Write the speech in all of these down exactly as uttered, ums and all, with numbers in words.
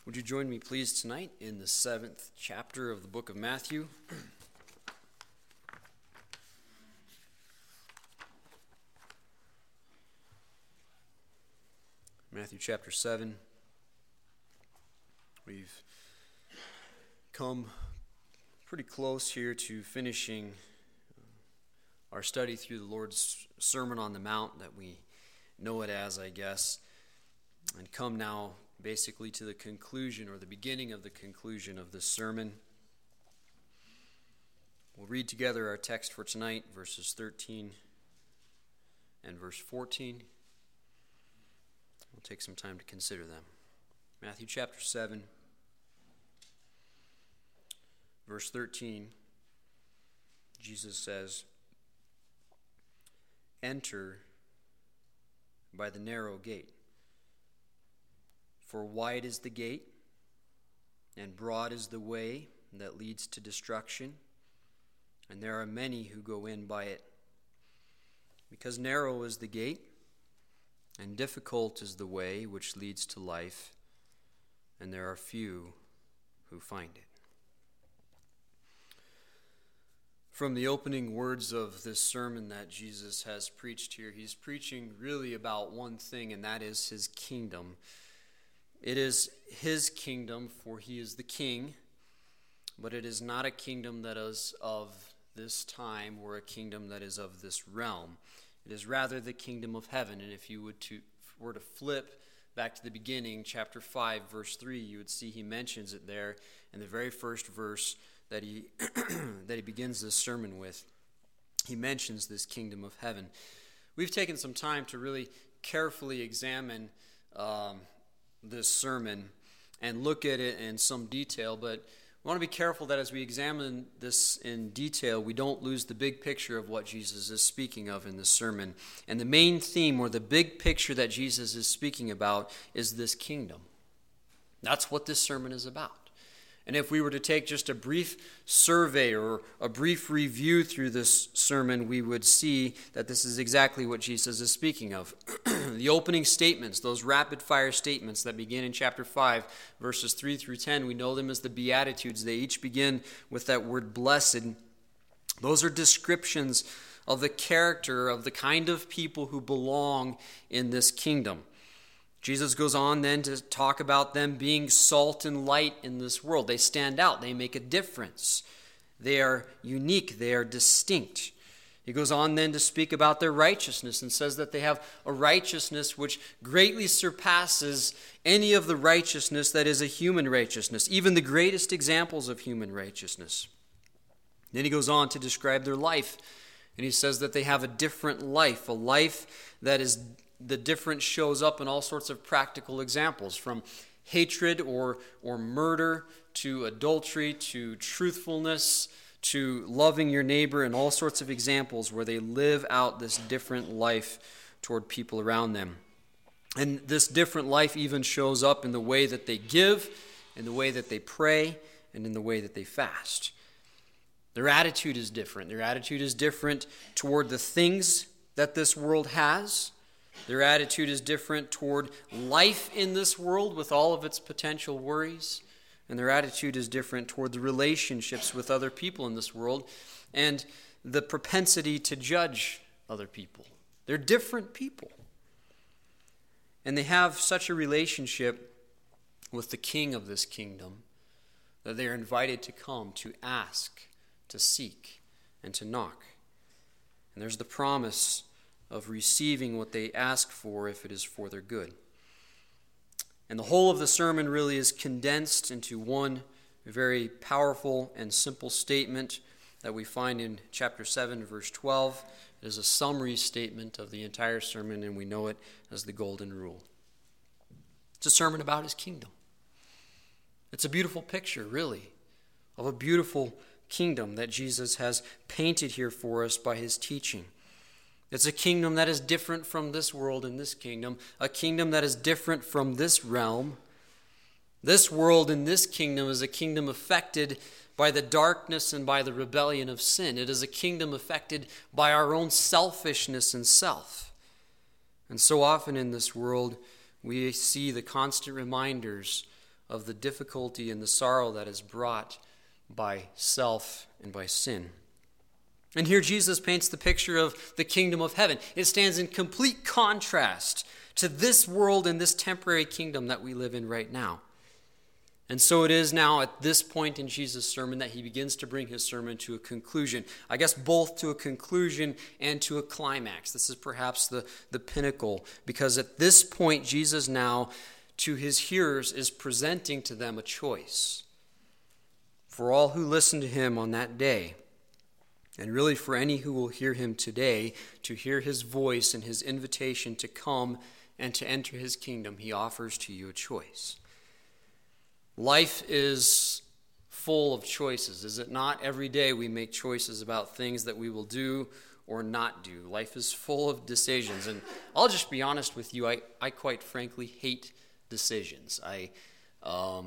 Would you join me, please, tonight in the seventh chapter of the book of Matthew? Matthew chapter seven. We've come pretty close here to finishing our study through the Lord's Sermon on the Mount, that we know it as, I guess, and come now basically to the conclusion, or the beginning of the conclusion of this sermon. We'll read together our text for tonight, verses thirteen and verse fourteen. We'll take some time to consider them. Matthew chapter seven, verse thirteen, Jesus says, "Enter by the narrow gate. For wide is the gate, and broad is the way that leads to destruction, and there are many who go in by it. Because narrow is the gate, and difficult is the way which leads to life, and there are few who find it." From the opening words of this sermon that Jesus has preached here, he's preaching really about one thing, and that is his kingdom. It is his kingdom, for he is the king, but it is not a kingdom that is of this time or a kingdom that is of this realm. It is rather the kingdom of heaven. And if you would to, were to flip back to the beginning, chapter five, verse three, you would see he mentions it there in the very first verse that he that he begins this sermon with. He mentions this kingdom of heaven. We've taken some time to really carefully examine um, this sermon and look at it in some detail, but we want to be careful that as we examine this in detail, we don't lose the big picture of what Jesus is speaking of in this sermon. And the main theme, or the big picture that Jesus is speaking about, is this kingdom. That's what this sermon is about. And if we were to take just a brief survey or a brief review through this sermon, we would see that this is exactly what Jesus is speaking of. The opening statements, those rapid-fire statements that begin in chapter five, verses three through ten, we know them as the Beatitudes. They each begin with that word blessed. Those are descriptions of the character of the kind of people who belong in this kingdom. Jesus goes on then to talk about them being salt and light in this world. They stand out. They make a difference. They are unique. They are distinct. He goes on then to speak about their righteousness and says that they have a righteousness which greatly surpasses any of the righteousness that is a human righteousness, even the greatest examples of human righteousness. Then he goes on to describe their life, and he says that they have a different life, a life that is the difference shows up in all sorts of practical examples, from hatred or, or murder to adultery to truthfulness to loving your neighbor, and all sorts of examples where they live out this different life toward people around them. And this different life even shows up in the way that they give, in the way that they pray, and in the way that they fast. Their attitude is different. Their attitude is different toward the things that this world has. Their attitude is different toward life in this world with all of its potential worries. And their attitude is different toward the relationships with other people in this world and the propensity to judge other people. They're different people. And they have such a relationship with the king of this kingdom that they are invited to come, to ask, to seek, and to knock. And there's the promise of receiving what they ask for if it is for their good. And the whole of the sermon really is condensed into one very powerful and simple statement that we find in chapter seven, verse twelve. It is a summary statement of the entire sermon, and we know it as the Golden Rule. It's a sermon about his kingdom. It's a beautiful picture, really, of a beautiful kingdom that Jesus has painted here for us by his teaching. It's a kingdom that is different from this world and this kingdom, a kingdom that is different from this realm. This world and this kingdom is a kingdom affected by the darkness and by the rebellion of sin. It is a kingdom affected by our own selfishness and self. And so often in this world, we see the constant reminders of the difficulty and the sorrow that is brought by self and by sin. And here Jesus paints the picture of the kingdom of heaven. It stands in complete contrast to this world and this temporary kingdom that we live in right now. And so it is now at this point in Jesus' sermon that he begins to bring his sermon to a conclusion. I guess both to a conclusion and to a climax. This is perhaps the, the pinnacle, because at this point Jesus now to his hearers is presenting to them a choice. For all who listen to him on that day, and really for any who will hear him today, to hear his voice and his invitation to come and to enter his kingdom, he offers to you a choice. Life is full of choices, is it not? Every day we make choices about things that we will do or not do. Life is full of decisions. And I'll just be honest with you, I, I quite frankly hate decisions. I, um,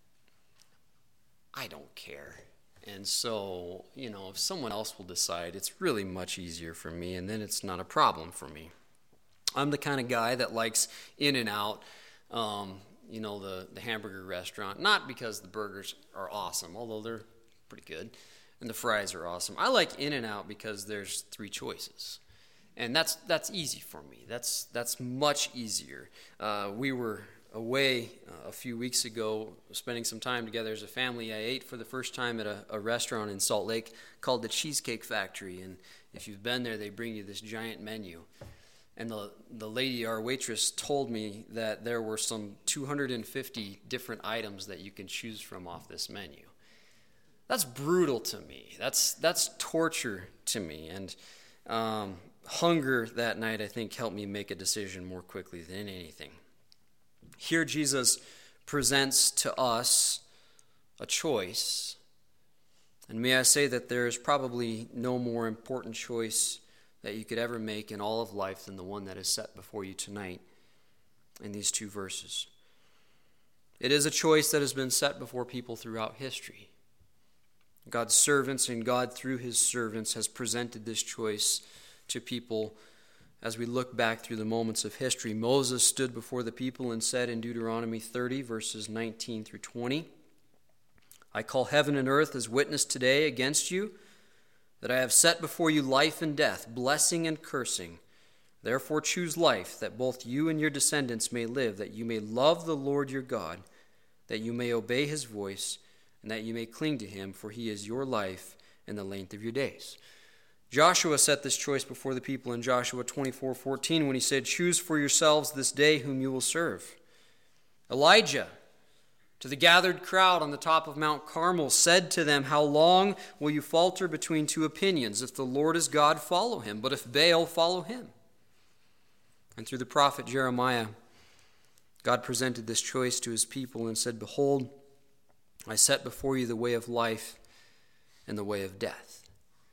I don't care. And so, you know, if someone else will decide, it's really much easier for me, and then it's not a problem for me. I'm the kind of guy that likes In-N-Out, um, you know, the, the hamburger restaurant, not because the burgers are awesome, although they're pretty good, and the fries are awesome. I like In-N-Out because there's three choices, and that's that's easy for me. That's that's much easier. Uh, we were away uh, a few weeks ago, spending some time together as a family. I ate for the first time at a, a restaurant in Salt Lake called the Cheesecake Factory, and if you've been there, they bring you this giant menu. And the, the lady, our waitress, told me that there were some two hundred fifty different items that you can choose from off this menu. That's brutal to me. That's that's torture to me. And um, hunger that night, I think, helped me make a decision more quickly than anything. Here Jesus presents to us a choice. And may I say that there is probably no more important choice that you could ever make in all of life than the one that is set before you tonight in these two verses. It is a choice that has been set before people throughout history. God's servants and God through his servants has presented this choice to people as we look back through the moments of history. Moses stood before the people and said in Deuteronomy thirty, verses nineteen through twenty, I call heaven and earth as witness today against you, that I have set before you life and death, blessing and cursing. Therefore choose life, that both you and your descendants may live, that you may love the Lord your God, that you may obey his voice, and that you may cling to him, for he is your life and the length of your days. Joshua set this choice before the people in Joshua twenty-four fourteen when he said, choose for yourselves this day whom you will serve. Elijah, to the gathered crowd on the top of Mount Carmel, said to them, how long will you falter between two opinions? If the Lord is God, follow him, but if Baal, follow him. And through the prophet Jeremiah, God presented this choice to his people and said, behold, I set before you the way of life and the way of death.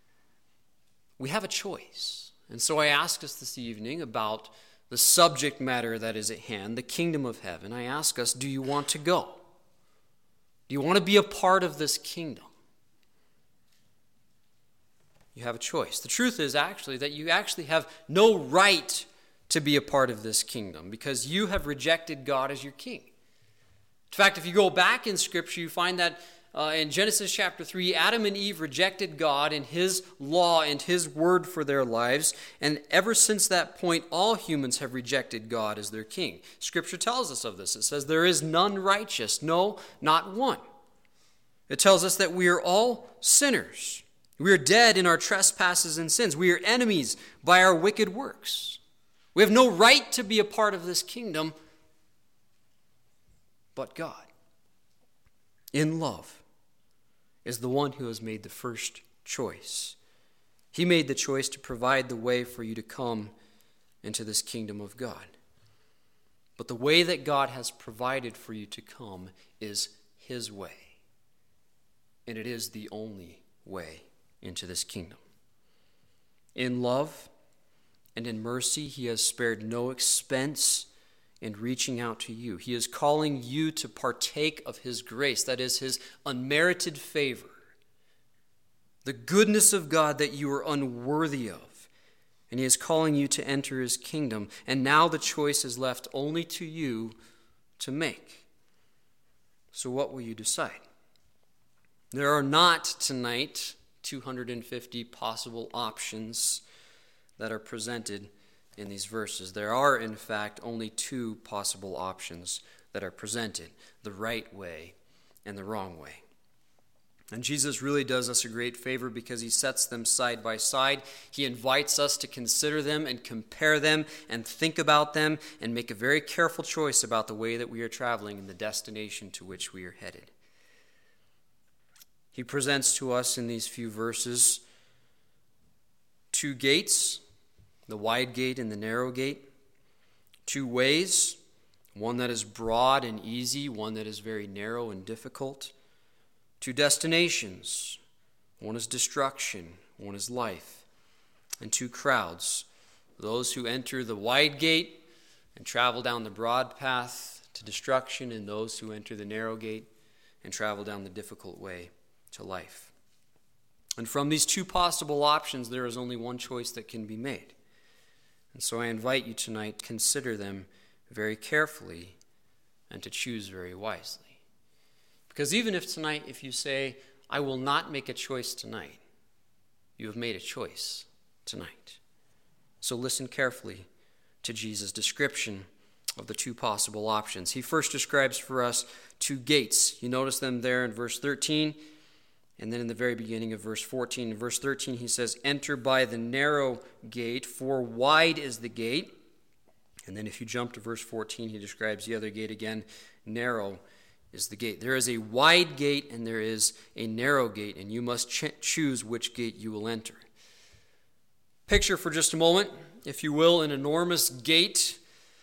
We have a choice. And so I ask us this evening about the subject matter that is at hand, the kingdom of heaven. I ask us, do you want to go? Do you want to be a part of this kingdom? You have a choice. The truth is actually that you actually have no right to be a part of this kingdom because you have rejected God as your king. In fact, if you go back in Scripture, you find that uh, in Genesis chapter three, Adam and Eve rejected God and his law and his word for their lives. And ever since that point, all humans have rejected God as their king. Scripture tells us of this. It says, there is none righteous, no, not one. It tells us that we are all sinners. We are dead in our trespasses and sins. We are enemies by our wicked works. We have no right to be a part of this kingdom but God, in love, is the one who has made the first choice. He made the choice to provide the way for you to come into this kingdom of God. But the way that God has provided for you to come is his way. And it is the only way into this kingdom. In love and in mercy, he has spared no expense in reaching out to you. He is calling you to partake of his grace, that is his unmerited favor, the goodness of God that you are unworthy of. And he is calling you to enter his kingdom. And now the choice is left only to you to make. So what will you decide? There are not tonight two hundred fifty possible options that are presented in these verses. There are, in fact, only two possible options that are presented, the right way and the wrong way. And Jesus really does us a great favor because he sets them side by side. He invites us to consider them and compare them and think about them and make a very careful choice about the way that we are traveling and the destination to which we are headed. He presents to us in these few verses two gates, the wide gate and the narrow gate, two ways, one that is broad and easy, one that is very narrow and difficult, two destinations, one is destruction, one is life, and two crowds, those who enter the wide gate and travel down the broad path to destruction, and those who enter the narrow gate and travel down the difficult way to life. And from these two possible options, there is only one choice that can be made. And so I invite you tonight to consider them very carefully and to choose very wisely. Because even if tonight, if you say, I will not make a choice tonight, you have made a choice tonight. So listen carefully to Jesus' description of the two possible options. He first describes for us two gates. You notice them there in verse thirteen. And then in the very beginning of verse fourteen, in verse thirteen, he says, enter by the narrow gate, for wide is the gate. And then if you jump to verse fourteen, he describes the other gate again. Narrow is the gate. There is a wide gate and there is a narrow gate, and you must ch- choose which gate you will enter. Picture for just a moment, if you will, an enormous gate.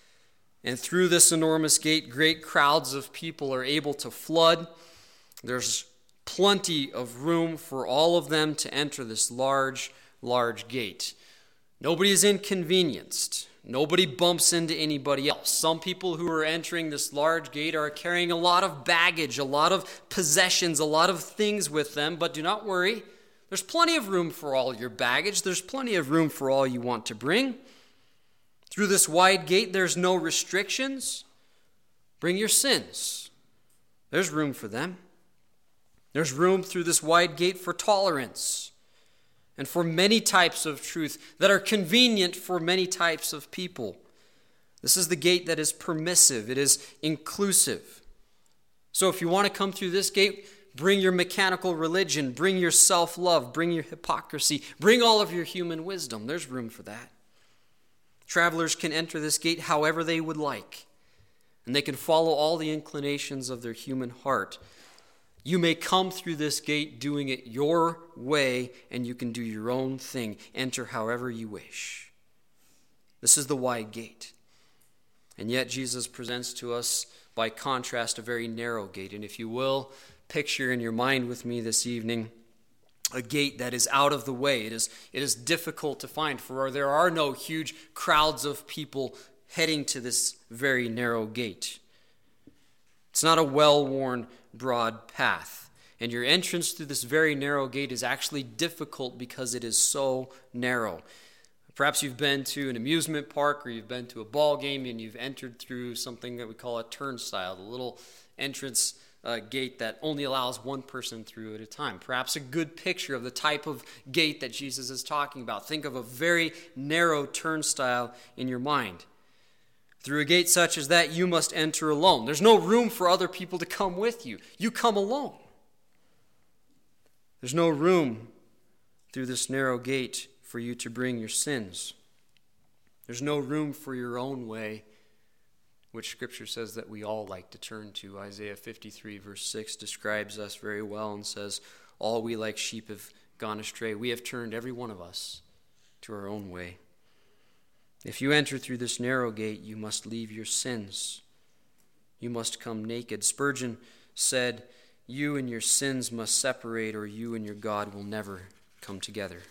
And through this enormous gate, great crowds of people are able to flood. There's plenty of room for all of them to enter this large, large gate. Nobody is inconvenienced. Nobody bumps into anybody else. Some people who are entering this large gate are carrying a lot of baggage, a lot of possessions, a lot of things with them, but do not worry. There's plenty of room for all your baggage. There's plenty of room for all you want to bring. Through this wide gate, there's no restrictions. Bring your sins. There's room for them. There's room through this wide gate for tolerance and for many types of truth that are convenient for many types of people. This is the gate that is permissive. It is inclusive. So if you want to come through this gate, bring your mechanical religion, bring your self-love, bring your hypocrisy, bring all of your human wisdom. There's room for that. Travelers can enter this gate however they would like, and they can follow all the inclinations of their human heart. You may come through this gate doing it your way, and you can do your own thing. Enter however you wish. This is the wide gate. And yet Jesus presents to us, by contrast, a very narrow gate. And if you will, picture in your mind with me this evening a gate that is out of the way. It is, it is difficult to find, for there are no huge crowds of people heading to this very narrow gate. It's not a well-worn, broad path. And your entrance through this very narrow gate is actually difficult because it is so narrow. Perhaps you've been to an amusement park or you've been to a ball game and you've entered through something that we call a turnstile, the little entrance uh, gate that only allows one person through at a time. Perhaps a good picture of the type of gate that Jesus is talking about. Think of a very narrow turnstile in your mind. Through a gate such as that, you must enter alone. There's no room for other people to come with you. You come alone. There's no room through this narrow gate for you to bring your sins. There's no room for your own way, which Scripture says that we all like to turn to. Isaiah fifty-three verse six describes us very well and says, all we like sheep have gone astray. We have turned, every one of us, to our own way. If you enter through this narrow gate, you must leave your sins. You must come naked. Spurgeon said, you and your sins must separate, or you and your God will never come together.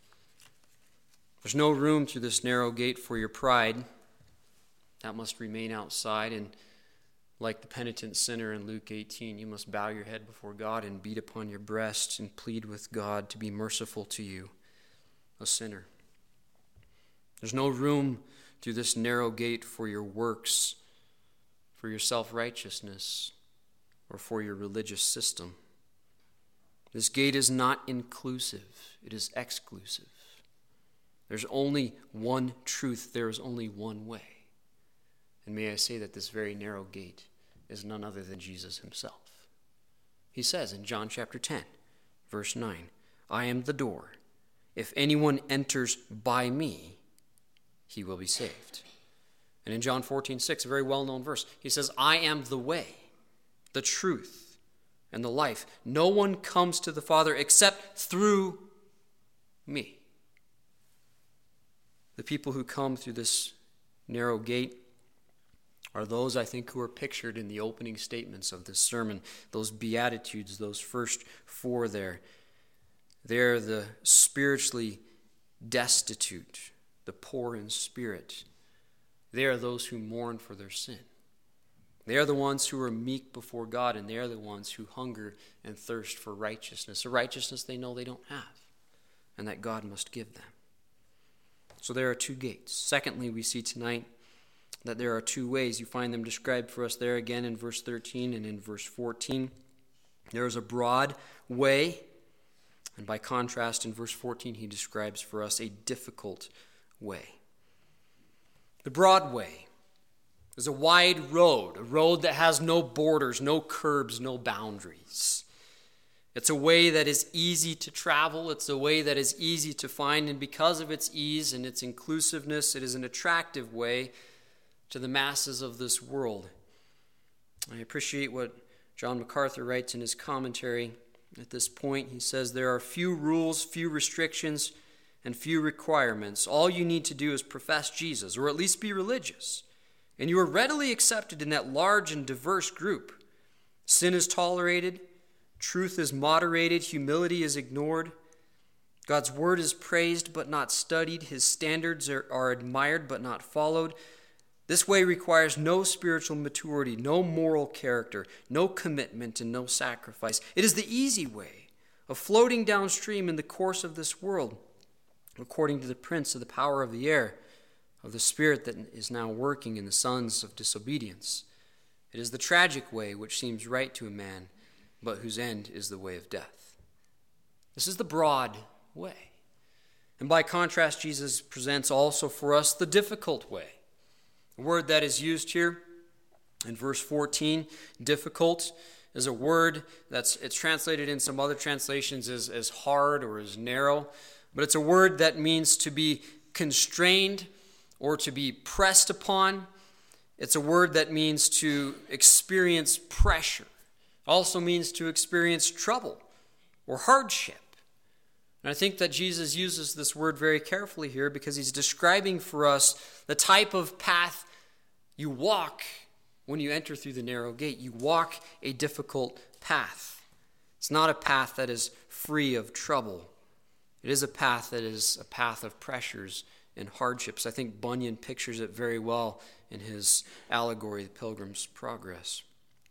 There's no room through this narrow gate for your pride. That must remain outside, and like the penitent sinner in Luke eighteen, you must bow your head before God and beat upon your breast and plead with God to be merciful to you, a sinner. There's no room through this narrow gate for your works, for your self-righteousness. or for your religious system. This gate is not inclusive, it is exclusive. There's only one truth, there is only one way. And may I say that this very narrow gate is none other than Jesus himself. He says in John chapter ten, verse nine, I am the door. If anyone enters by me, he will be saved. And in John fourteen six, a very well-known verse, he says, I am the way, the truth, and the life. No one comes to the Father except through me. The people who come through this narrow gate are those, I think, who are pictured in the opening statements of this sermon, those Beatitudes, those first four there. They're the spiritually destitute, the poor in spirit. They are those who mourn for their sin. They are the ones who are meek before God, and they are the ones who hunger and thirst for righteousness, a righteousness they know they don't have, and that God must give them. So there are two gates. Secondly, we see tonight that there are two ways. You find them described for us there again in verse thirteen and in verse fourteen. There is a broad way, and by contrast in verse fourteen he describes for us a difficult way. The broad way is a wide road, a road that has no borders, no curbs, no boundaries. It's a way that is easy to travel. It's a way that is easy to find, and because of its ease and its inclusiveness, it is an attractive way to the masses of this world. I appreciate what John MacArthur writes in his commentary at this point. He says, there are few rules, few restrictions, and few requirements. All you need to do is profess Jesus, or at least be religious, and you are readily accepted in that large and diverse group. Sin is tolerated, truth is moderated, humility is ignored. God's word is praised but not studied. His standards are, are admired but not followed. This way requires no spiritual maturity, no moral character, no commitment, and no sacrifice. It is the easy way of floating downstream in the course of this world, according to the prince of the power of the air, of the spirit that is now working in the sons of disobedience. It is the tragic way which seems right to a man, but whose end is the way of death. This is the broad way. And by contrast, Jesus presents also for us the difficult way. The word that is used here in verse fourteen, difficult, is a word that's it's translated in some other translations as, as hard or as narrow, but it's a word that means to be constrained or to be pressed upon. It's a word that means to experience pressure. It also means to experience trouble or hardship. And I think that Jesus uses this word very carefully here because he's describing for us the type of path you walk when you enter through the narrow gate. You walk a difficult path. It's not a path that is free of trouble. It is a path that is a path of pressures and hardships. I think Bunyan pictures it very well in his allegory, The Pilgrim's Progress.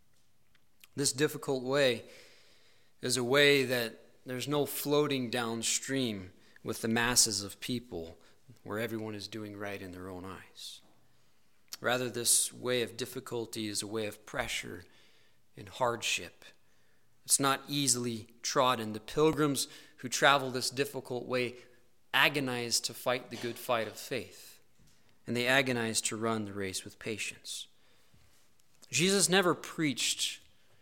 This difficult way is a way that there's no floating downstream with the masses of people where everyone is doing right in their own eyes. Rather, this way of difficulty is a way of pressure and hardship. It's not easily trodden. The pilgrims who travel this difficult way agonize to fight the good fight of faith, and they agonize to run the race with patience. Jesus never preached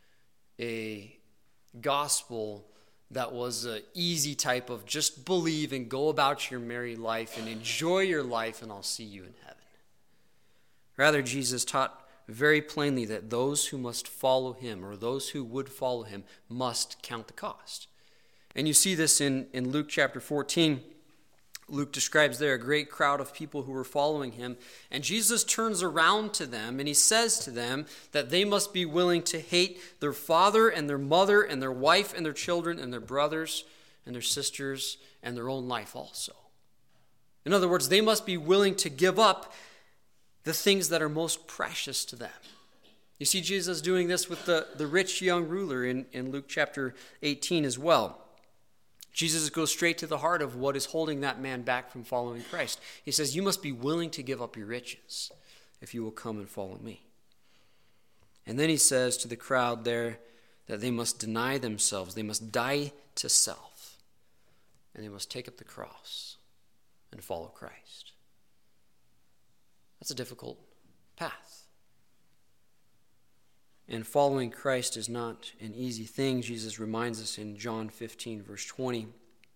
a gospel that was an easy type of just believe and go about your merry life and enjoy your life and I'll see you in heaven. Rather, Jesus taught very plainly that those who must follow him, or those who would follow him, must count the cost. And you see this in, in Luke chapter fourteen. Luke describes there a great crowd of people who were following him, and Jesus turns around to them and he says to them that they must be willing to hate their father and their mother and their wife and their children and their brothers and their sisters and their own life also. In other words, they must be willing to give up the things that are most precious to them. You see Jesus doing this with the, the rich young ruler in, in Luke chapter eighteen as well. Jesus goes straight to the heart of what is holding that man back from following Christ. He says, you must be willing to give up your riches if you will come and follow me. And then he says to the crowd there that they must deny themselves. They must die to self. And they must take up the cross and follow Christ. That's a difficult path. And following Christ is not an easy thing. Jesus reminds us in John fifteen, verse twenty,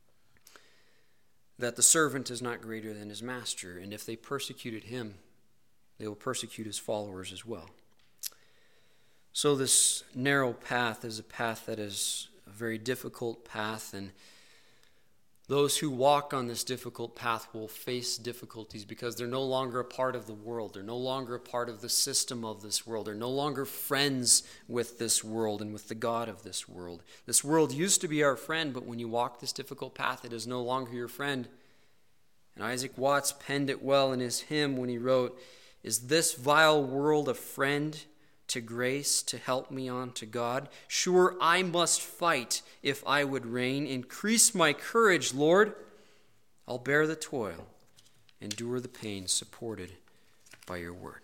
that the servant is not greater than his master, and if they persecuted him, they will persecute his followers as well. So this narrow path is a path that is a very difficult path, and those who walk on this difficult path will face difficulties because they're no longer a part of the world. They're no longer a part of the system of this world. They're no longer friends with this world and with the God of this world. This world used to be our friend, but when you walk this difficult path, it is no longer your friend. And Isaac Watts penned it well in his hymn when he wrote, "Is this vile world a friend to grace, to help me on to God? Sure, I must fight if I would reign. Increase my courage, Lord. I'll bear the toil, endure the pain, supported by your word."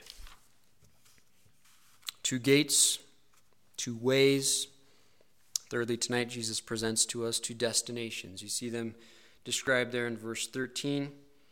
Two gates, two ways. Thirdly, tonight Jesus presents to us two destinations. You see them described there in verse thirteen.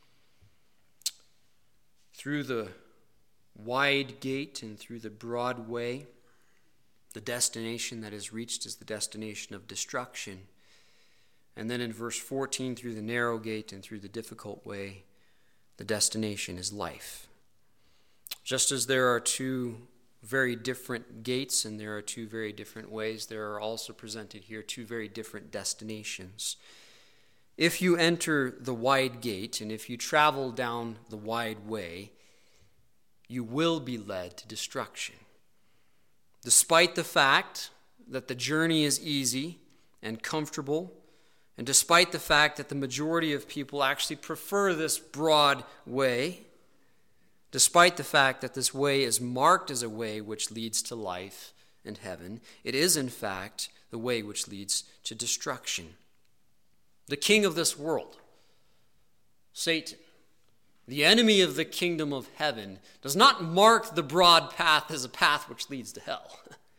Through the wide gate and through the broad way, the destination that is reached is the destination of destruction. And then in verse fourteen, through the narrow gate and through the difficult way, the destination is life. Just as there are two very different gates and there are two very different ways, there are also presented here two very different destinations. If you enter the wide gate and if you travel down the wide way, you will be led to destruction. Despite the fact that the journey is easy and comfortable, and despite the fact that the majority of people actually prefer this broad way, despite the fact that this way is marked as a way which leads to life and heaven, it is in fact the way which leads to destruction. The king of this world, Satan, the enemy of the kingdom of heaven, does not mark the broad path as a path which leads to hell.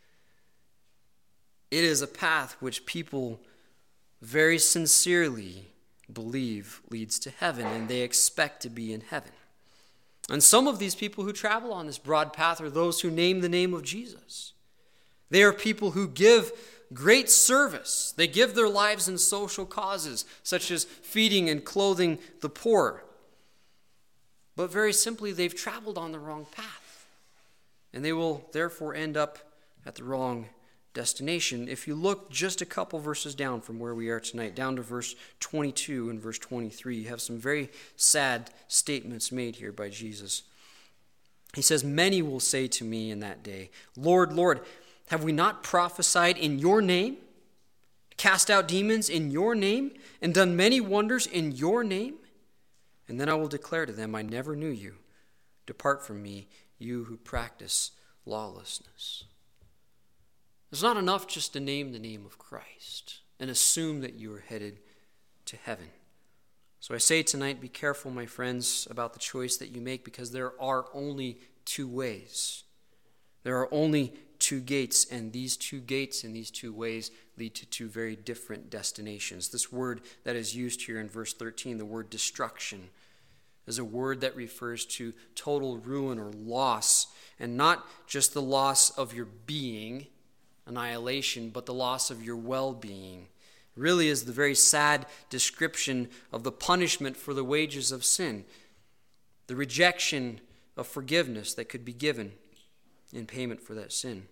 It is a path which people very sincerely believe leads to heaven, and they expect to be in heaven. And some of these people who travel on this broad path are those who name the name of Jesus. They are people who give great service. They give their lives in social causes, such as feeding and clothing the poor. But very simply, they've traveled on the wrong path. And they will therefore end up at the wrong destination. If you look just a couple verses down from where we are tonight, down to verse twenty-two and verse twenty-three, you have some very sad statements made here by Jesus. He says, "Many will say to me in that day, 'Lord, Lord, have we not prophesied in your name, cast out demons in your name, and done many wonders in your name?' And then I will declare to them, I never knew you. Depart from me, you who practice lawlessness." It's not enough just to name the name of Christ and assume that you are headed to heaven. So I say tonight, be careful, my friends, about the choice that you make, because there are only two ways. There are only two gates, and these two gates and these two ways lead to two very different destinations. This word that is used here in verse thirteen, the word destruction, is a word that refers to total ruin or loss, and not just the loss of your being, annihilation, but the loss of your well-being. It really is the very sad description of the punishment for the wages of sin, the rejection of forgiveness that could be given in payment for that sin.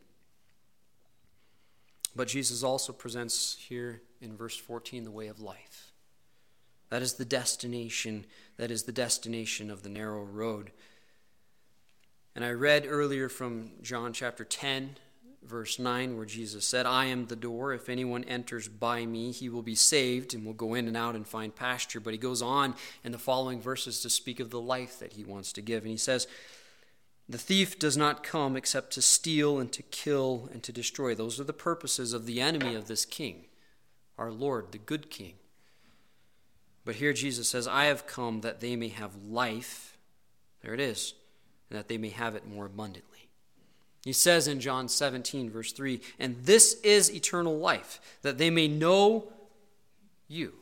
But Jesus also presents here in verse fourteen the way of life. That is the destination, that is the destination of the narrow road. And I read earlier from John chapter ten, verse nine, where Jesus said, "I am the door. If anyone enters by me, he will be saved and will go in and out and find pasture." But he goes on in the following verses to speak of the life that he wants to give. And he says, "The thief does not come except to steal and to kill and to destroy." Those are the purposes of the enemy of this king, our Lord, the good king. But here Jesus says, "I have come that they may have life," there it is, "and that they may have it more abundantly." He says in John seventeen, verse three, "And this is eternal life, that they may know you,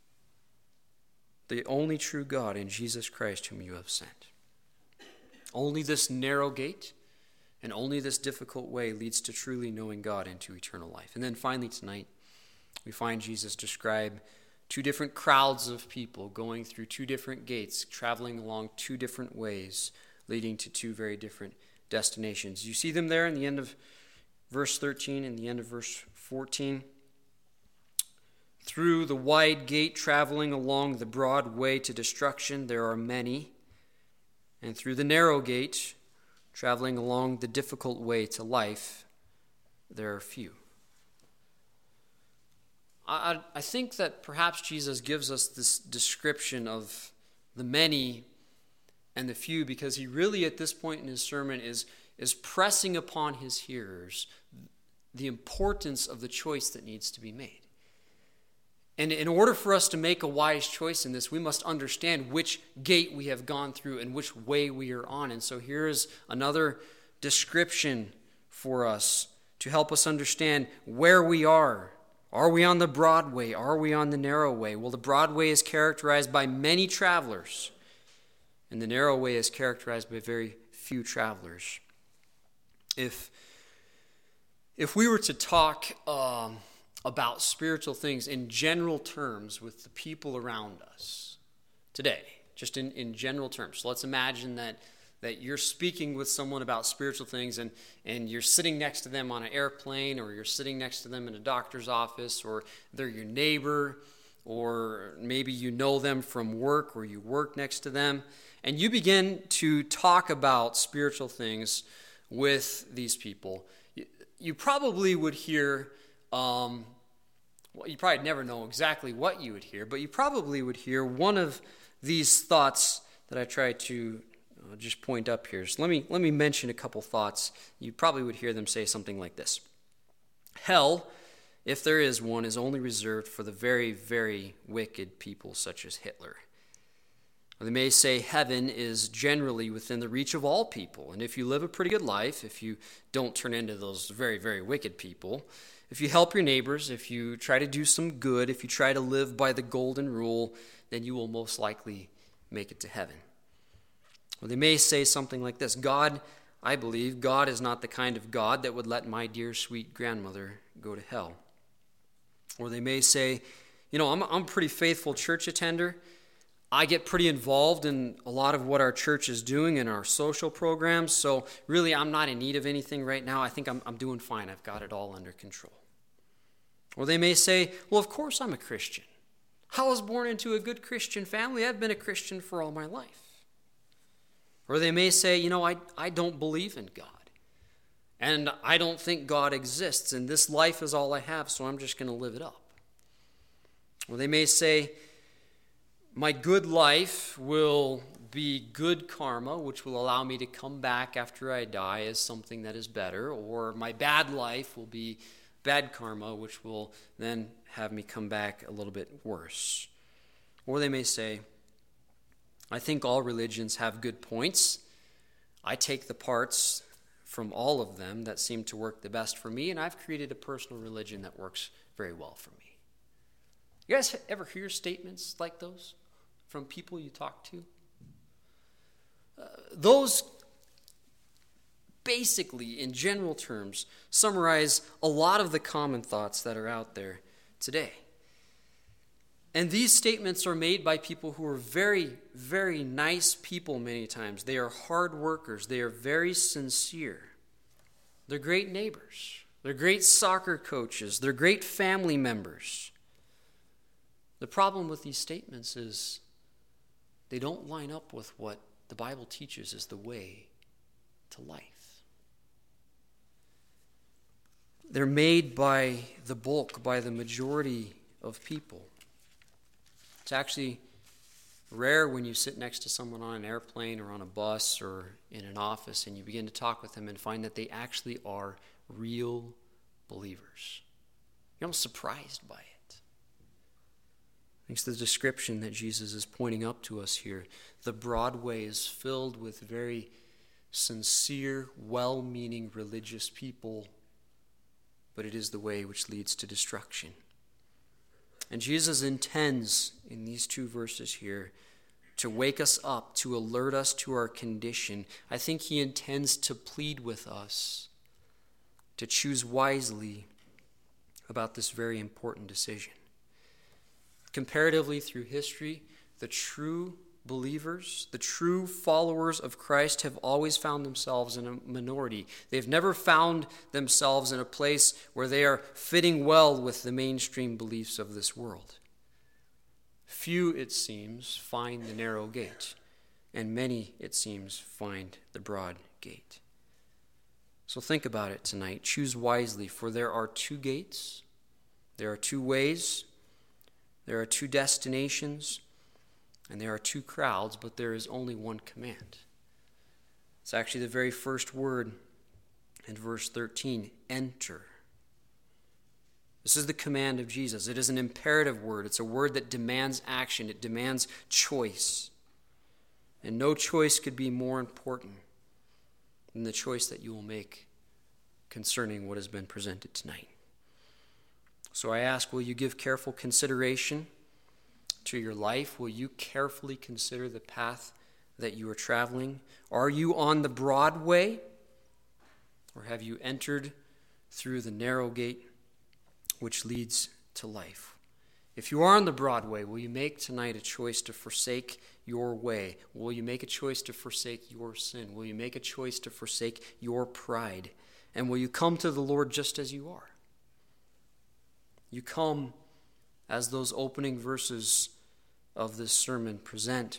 the only true God, and Jesus Christ whom you have sent." Only this narrow gate and only this difficult way leads to truly knowing God and to eternal life. And then finally tonight, we find Jesus describe two different crowds of people going through two different gates, traveling along two different ways, leading to two very different destinations. You see them there in the end of verse thirteen and the end of verse fourteen. Through the wide gate, traveling along the broad way to destruction, there are many. And through the narrow gate, traveling along the difficult way to life, there are few. I, I think that perhaps Jesus gives us this description of the many and the few because he really at this point in his sermon is, is pressing upon his hearers the importance of the choice that needs to be made. And in order for us to make a wise choice in this, we must understand which gate we have gone through and which way we are on. And so here is another description for us to help us understand where we are. Are we on the broad way? Are we on the narrow way? Well, the broad way is characterized by many travelers, and the narrow way is characterized by very few travelers. If, if we were to talk Um, about spiritual things in general terms with the people around us today, just in, in general terms. So let's imagine that, that you're speaking with someone about spiritual things and, and you're sitting next to them on an airplane, or you're sitting next to them in a doctor's office, or they're your neighbor, or maybe you know them from work or you work next to them, and you begin to talk about spiritual things with these people. You, you probably would hear Um, well, you probably never know exactly what you would hear, but you probably would hear one of these thoughts that I try to uh, just point up here. So let me let me mention a couple thoughts. You probably would hear them say something like this: hell, if there is one, is only reserved for the very, very wicked people such as Hitler. Or they may say heaven is generally within the reach of all people, and if you live a pretty good life, if you don't turn into those very, very wicked people, if you help your neighbors, if you try to do some good, if you try to live by the golden rule, then you will most likely make it to heaven. Or they may say something like this: God, I believe, God is not the kind of God that would let my dear sweet grandmother go to hell. Or they may say, you know, I'm, I'm a pretty faithful church attender. I get pretty involved in a lot of what our church is doing in our social programs, so really I'm not in need of anything right now. I think I'm, I'm doing fine. I've got it all under control. Or they may say, well, of course I'm a Christian. I was born into a good Christian family. I've been a Christian for all my life. Or they may say, you know, I, I don't believe in God. And I don't think God exists, and this life is all I have, so I'm just going to live it up. Or they may say, my good life will be good karma, which will allow me to come back after I die as something that is better. Or my bad life will be bad karma, which will then have me come back a little bit worse. Or they may say, I think all religions have good points. I take the parts from all of them that seem to work the best for me, and I've created a personal religion that works very well for me. You guys ever hear statements like those from people you talk to? Uh, those basically, in general terms, summarize a lot of the common thoughts that are out there today. And these statements are made by people who are very, very nice people many times. They are hard workers. They are very sincere. They're great neighbors. They're great soccer coaches. They're great family members. The problem with these statements is they don't line up with what the Bible teaches is the way to life. They're made by the bulk, by the majority of people. It's actually rare when you sit next to someone on an airplane or on a bus or in an office and you begin to talk with them and find that they actually are real believers. You're almost surprised by it. Thanks to the description that Jesus is pointing up to us here, the broad way is filled with very sincere, well-meaning religious people, but it is the way which leads to destruction. And Jesus intends, in these two verses here, to wake us up, to alert us to our condition. I think he intends to plead with us to choose wisely about this very important decision. Comparatively through history, the true believers, the true followers of Christ have always found themselves in a minority. They've never found themselves in a place where they are fitting well with the mainstream beliefs of this world. Few, it seems, find the narrow gate, and many, it seems, find the broad gate. So think about it tonight. Choose wisely, for there are two gates, there are two ways, there are two destinations, and there are two crowds, but there is only one command. It's actually the very first word in verse thirteen, enter. This is the command of Jesus. It is an imperative word. It's a word that demands action. It demands choice. And no choice could be more important than the choice that you will make concerning what has been presented tonight. So I ask, will you give careful consideration to your life? Will you carefully consider the path that you are traveling? Are you on the broad way, or have you entered through the narrow gate which leads to life? If you are on the broad way, will you make tonight a choice to forsake your way? Will you make a choice to forsake your sin? Will you make a choice to forsake your pride? And will you come to the Lord just as you are? You come as those opening verses of this sermon present.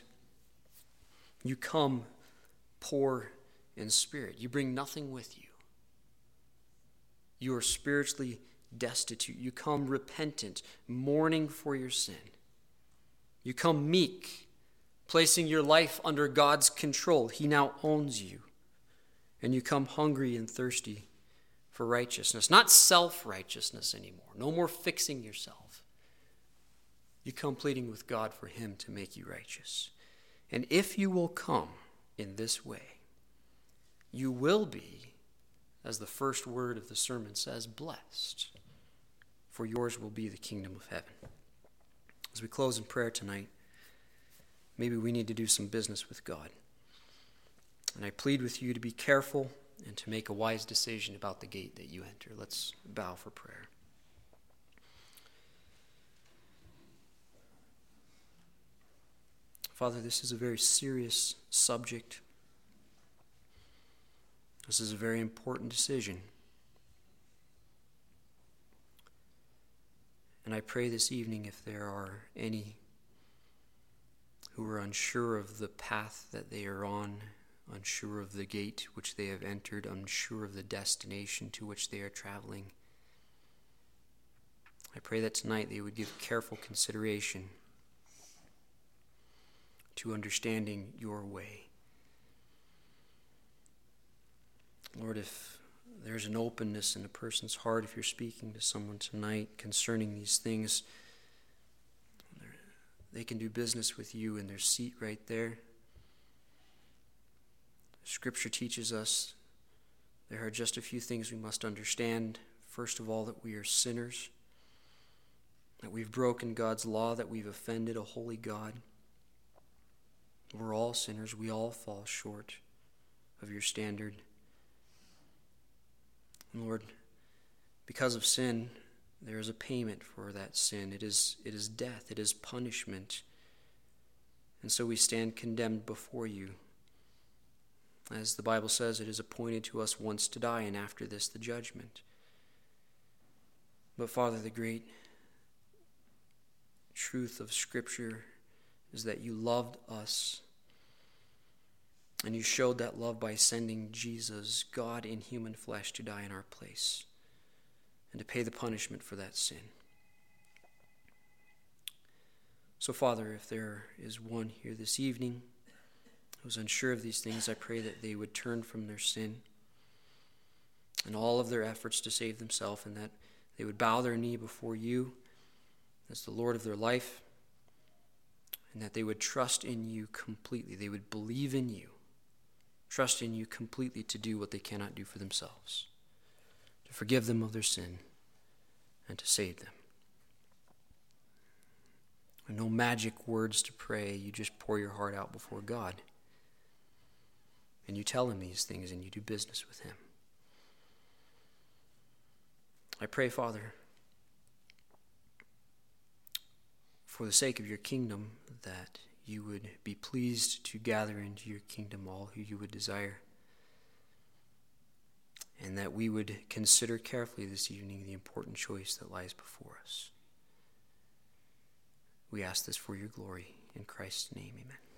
You come poor in spirit. You bring nothing with you. You are spiritually destitute. You come repentant, mourning for your sin. You come meek, placing your life under God's control. He now owns you. And you come hungry and thirsty for righteousness, not self-righteousness anymore. No more fixing yourself. You come pleading with God for him to make you righteous. And if you will come in this way, you will be, as the first word of the sermon says, blessed. For yours will be the kingdom of heaven. As we close in prayer tonight, maybe we need to do some business with God. And I plead with you to be careful and to make a wise decision about the gate that you enter. Let's bow for prayer. Father, this is a very serious subject. This is a very important decision. And I pray this evening, if there are any who are unsure of the path that they are on, unsure of the gate which they have entered, unsure of the destination to which they are traveling, I pray that tonight they would give careful consideration to understanding your way. Lord, if there's an openness in a person's heart, if you're speaking to someone tonight concerning these things, they can do business with you in their seat right there. Scripture teaches us there are just a few things we must understand. First of all, that we are sinners, that we've broken God's law, that we've offended a holy God. We're all sinners. We all fall short of your standard. And Lord, because of sin, there is a payment for that sin. It is, it is death. It is punishment. And so we stand condemned before you. As the Bible says, it is appointed to us once to die, and after this the judgment. But Father, the great truth of Scripture is that you loved us, and you showed that love by sending Jesus, God in human flesh, to die in our place and to pay the punishment for that sin. So, Father, if there is one here this evening who's unsure of these things, I pray that they would turn from their sin and all of their efforts to save themselves, and that they would bow their knee before you as the Lord of their life, and that they would trust in you completely. They would believe in you, trusting you completely to do what they cannot do for themselves, to forgive them of their sin and to save them. No magic words to pray. You just pour your heart out before God. And you tell him these things and you do business with him. I pray, Father, for the sake of your kingdom, that you would be pleased to gather into your kingdom all who you would desire. And that we would consider carefully this evening the important choice that lies before us. We ask this for your glory. In Christ's name, amen.